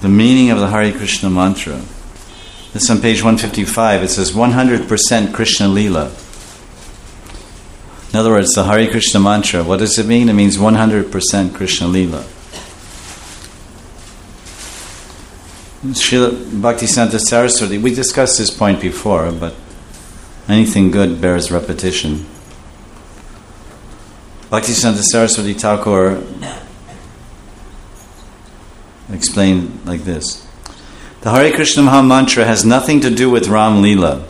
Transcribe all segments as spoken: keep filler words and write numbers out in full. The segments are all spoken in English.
the meaning of the Hare Krishna mantra. This is on page one fifty-five. It says one hundred percent Krishna Leela. In other words, the Hare Krishna mantra, what does it mean? It means one hundred percent Krishna Leela. Srila Bhaktisiddhanta Saraswati, we discussed this point before, but anything good bears repetition. Bhaktisiddhanta Saraswati Thakur explained like this. The Hare Krishna Maha Mantra has nothing to do with Ram Leela.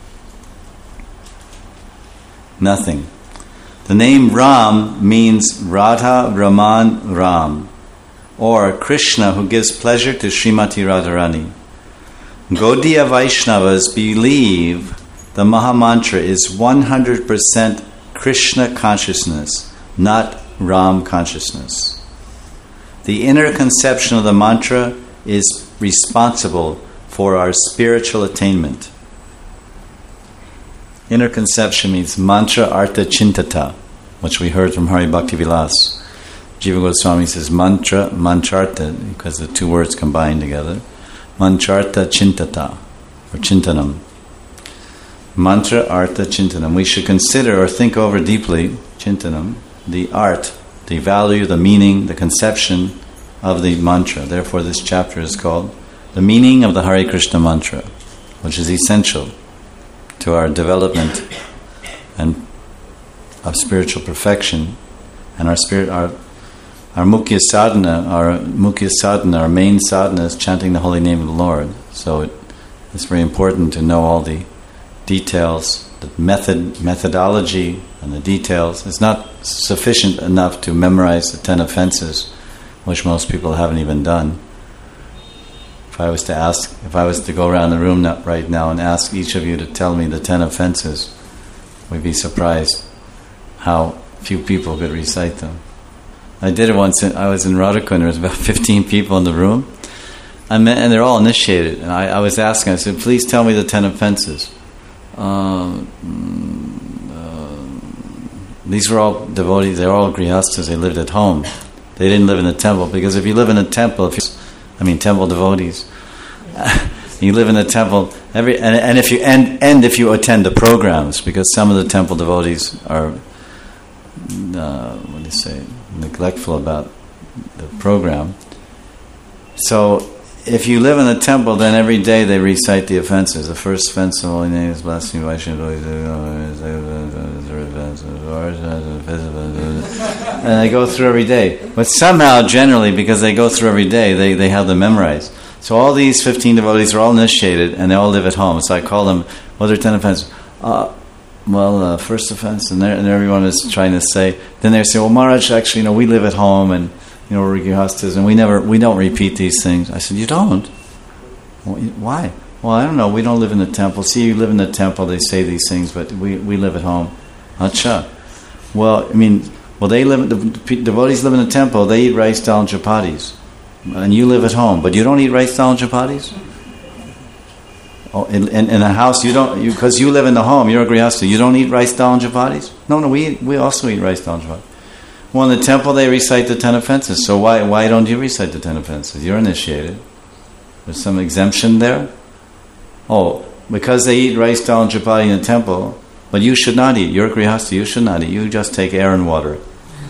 Nothing. The name Ram means Radha Raman Ram, or Krishna who gives pleasure to Srimati Radharani. Gaudiya Vaishnavas believe the Maha Mantra is one hundred percent Krishna consciousness, not Ram consciousness. The inner conception of the mantra is responsible for our spiritual attainment. Inner conception means mantra artha chintata, which we heard from Hari Bhakti Vilas. Jiva Goswami says mantra, mancharta, because the two words combined together. Mancharta chintata, or chintanam. Mantra, artha, chintanam. We should consider or think over deeply, chintanam, the art, the value, the meaning, the conception of the mantra. Therefore, this chapter is called The Meaning of the Hare Krishna Mantra, which is essential to our development and of spiritual perfection, and our spirit, our our mukhya sadhana, our mukhya sadhana, our main sadhana is chanting the holy name of the Lord. So it, it's very important to know all the details, the method, methodology, and the details. It's not sufficient enough to memorize the ten offenses, which most people haven't even done. If I was to ask, if I was to go around the room right now and ask each of you to tell me the ten offenses, we'd be surprised how few people could recite them. I did it once. In, I was in Radhakund. There was about fifteen people in the room, I met, and they're all initiated. And I, I was asking. I said, "Please tell me the ten offenses." Uh, uh, these were all devotees. They were all grihastas. They lived at home. They didn't live in a temple, because if you live in a temple, if you, I mean temple devotees, you live in a temple. Every and, and if you and and if you attend the programs, because some of the temple devotees are, uh, what do you say, neglectful about the program. So if you live in a temple, then every day they recite the offenses. The first offense of holy name is blasphemy, and they go through every day. But somehow, generally, because they go through every day, they, they have them memorized. So all these fifteen devotees are all initiated, and they all live at home. So I call them, what are ten offenses? Uh, well, uh, first offense, and, and everyone is trying to say. Then they say, well, Maharaj, actually, you know, we live at home, and you know, we're grihastas, and we never, we don't repeat these things. I said, you don't? Well, why? Well, I don't know. We don't live in the temple. See, you live in the temple. They say these things, but we, we live at home. Acha. Well, I mean, well, they live. The devotees live in the temple. They eat rice, dal, and chapatis, and you live at home, but you don't eat rice, dal, and chapatis. Oh, in, in, in a house, you don't, because you, you live in the home. You're a grihasta. You don't eat rice, dal, and chapatis. No, no, we eat, we also eat rice, dal, and chapatis. Well, in the temple they recite the ten offenses. So why why don't you recite the ten offenses? You're initiated. There's some exemption there. Oh, because they eat rice, dal, and chapati in the temple, but you should not eat. You're a grihasta. You should not eat. You just take air and water.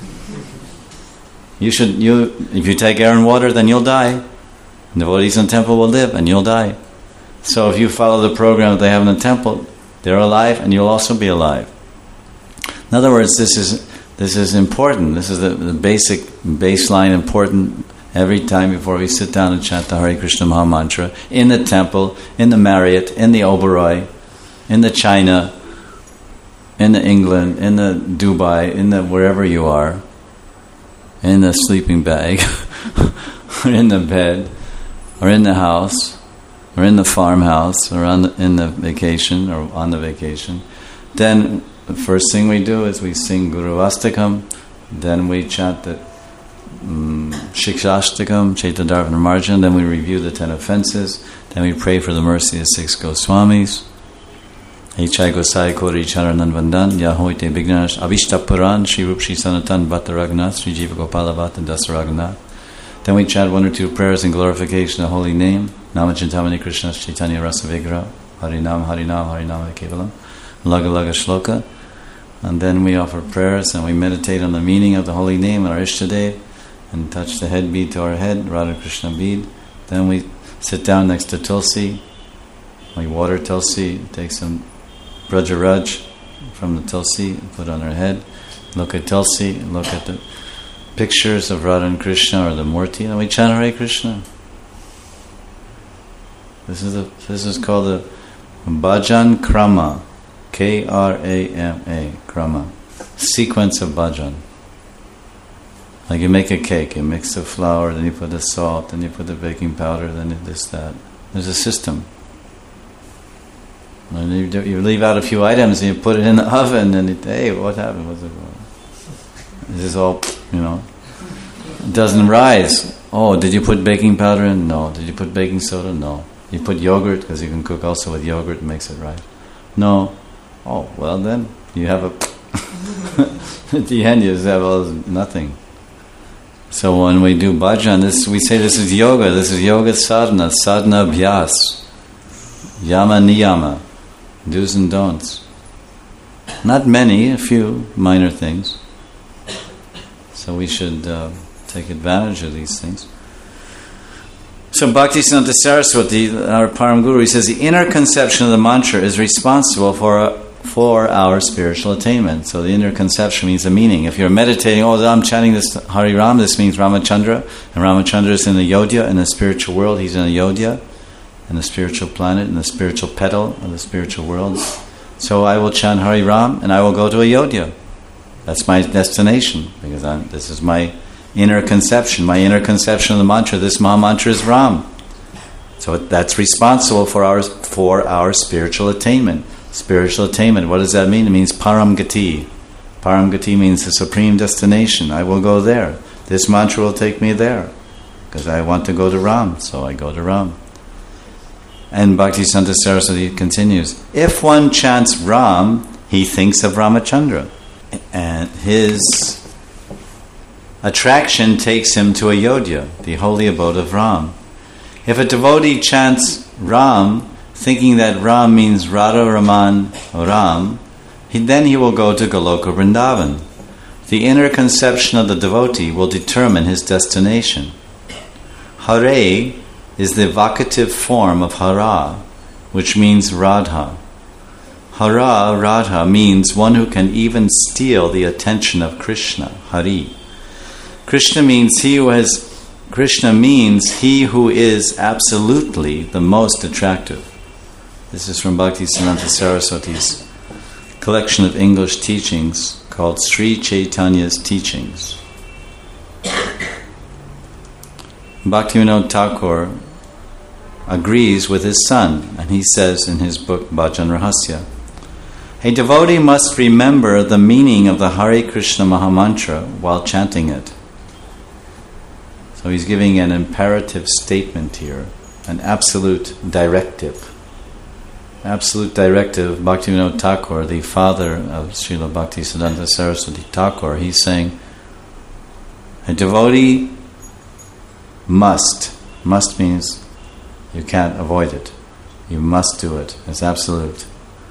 You should. You if you take air and water, then you'll die. The devotees in the temple will live, and you'll die. So if you follow the program that they have in the temple, they're alive, and you'll also be alive. In other words, this is. This is important. This is the, the basic baseline, important every time before we sit down and chant the Hare Krishna Maha Mantra in the temple, in the Marriott, in the Oberoi, in the China, in the England, in the Dubai, in the wherever you are, in the sleeping bag, or in the bed, or in the house, or in the farmhouse, or on the, in the vacation, or on the vacation. Then the first thing we do is we sing Guru Astakam, then we chant the um, Shikshashtakam, Chaitanya Marjan, then we review the ten offenses, then we pray for the mercy of six Goswamis. H I Gosai Kori Charanan Vandan, Yahoite Bignash, Avishta Puran, Shri Rup Shri Sanatan Bhatta Raghunath, Sri Jiva Gopala Bhatta Dasa Raghunath. Then we chant one or two prayers in glorification of the holy name. Nama Chintamani Krishna Chaitanya Rasa Vigraha Harinam Harinam Harinam Kevalam Laga Laga Shloka. And then we offer prayers and we meditate on the meaning of the holy name and our Ishtadev and touch the head bead to our head, Radha Krishna bead. Then we sit down next to Tulsi. We water Tulsi, take some Brajaraj from the Tulsi, put on her head. Look at Tulsi, look at the pictures of Radha and Krishna or the Murti, and we chant Hare Krishna. This is a, this is called the Bhajan Krama, K R A M A, Krama, sequence of bhajan. Like you make a cake, you mix the flour, then you put the salt, then you put the baking powder, then you this, that. There's a system. And you, do, you leave out a few items and you put it in the oven and it, hey, what happened? What's it going? This is all, you know, it doesn't rise. Oh, did you put baking powder in? No. Did you put baking soda? No. You put yogurt, because you can cook also with yogurt, it makes it right. No. Oh, well then, you have a, at the end you just have all this, nothing. So when we do bhajan, this, we say this is yoga, this is yoga sadhana, sadhana abhyas, yama niyama, do's and don'ts. Not many, a few minor things. So we should uh, take advantage of these things. So Bhaktisiddhanta Saraswati, our Param Guru, he says the inner conception of the mantra is responsible for for our spiritual attainment. So the inner conception means the meaning. If you're meditating, oh, I'm chanting this Hari Ram, this means Ramachandra, and Ramachandra is in the Yodhya, in the spiritual world, he's in the Yodhya, in the spiritual planet, in the spiritual petal of the spiritual world. So I will chant Hari Ram, and I will go to Ayodhya. That's my destination, because I'm, this is my inner conception, my inner conception of the mantra. This Maha Mantra is Ram. So that's responsible for our for our spiritual attainment. Spiritual attainment, what does that mean? It means Param Gati. Param Gati means the supreme destination. I will go there. This mantra will take me there, because I want to go to Ram, so I go to Ram. And Bhaktisiddhanta Saraswati continues, if one chants Ram, he thinks of Ramachandra, and his attraction takes him to Ayodhya, the holy abode of Ram. If a devotee chants Ram, thinking that Ram means Radha Raman Ram, he, then he will go to Goloka Vrindavan. The inner conception of the devotee will determine his destination. Hare is the vocative form of Hara, which means Radha. Hara, Radha, means one who can even steal the attention of Krishna, Hari. Krishna means he who has Krishna means he who is absolutely the most attractive. This is from Bhaktisiddhanta Saraswati's collection of English teachings called Sri Chaitanya's Teachings. Bhaktivinoda Thakur agrees with his son, and he says in his book Bhajan Rahasya, a devotee must remember the meaning of the Hare Krishna Mahamantra while chanting it. So he's giving an imperative statement here, an absolute directive. Absolute directive. Bhaktivinoda Thakur, the father of Srila Bhaktisiddhanta Saraswati Thakur, he's saying, a devotee must, must means you can't avoid it. You must do it. It's absolute.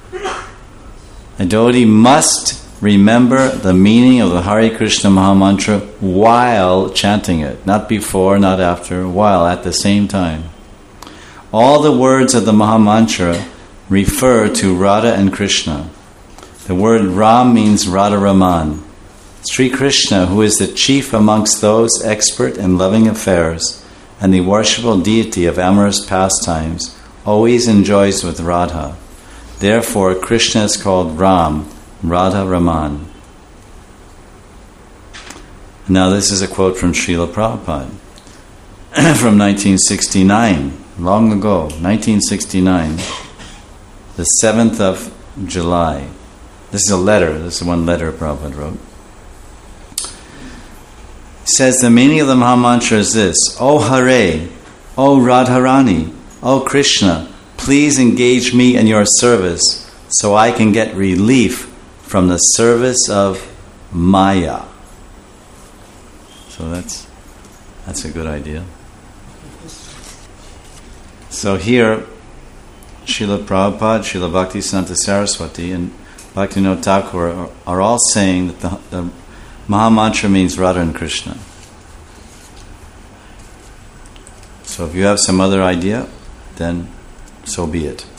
A devotee must remember the meaning of the Hare Krishna Mahamantra while chanting it. Not before, not after, while, at the same time. All the words of the Mahamantra refer to Radha and Krishna. The word Ram means Radha Raman. Sri Krishna, who is the chief amongst those expert in loving affairs and the worshipful deity of amorous pastimes, always enjoys with Radha. Therefore, Krishna is called Ram, Radha Raman. Now this is a quote from Srila Prabhupada from nineteen sixty-nine, long ago, nineteen sixty-nine, the seventh of July. This is a letter, this is one letter Prabhupada wrote. It says, the meaning of the Mahamantra is this: O Hare, O Radharani, O Krishna, please engage me in your service so I can get relief from the service of Maya. So that's That's a good idea. So here, Srila Prabhupada, Srila Bhaktisiddhanta Saraswati, and Bhaktivinoda Thakur are, are all saying that the, the Mahamantra means Radha and Krishna. So if you have some other idea, then so be it.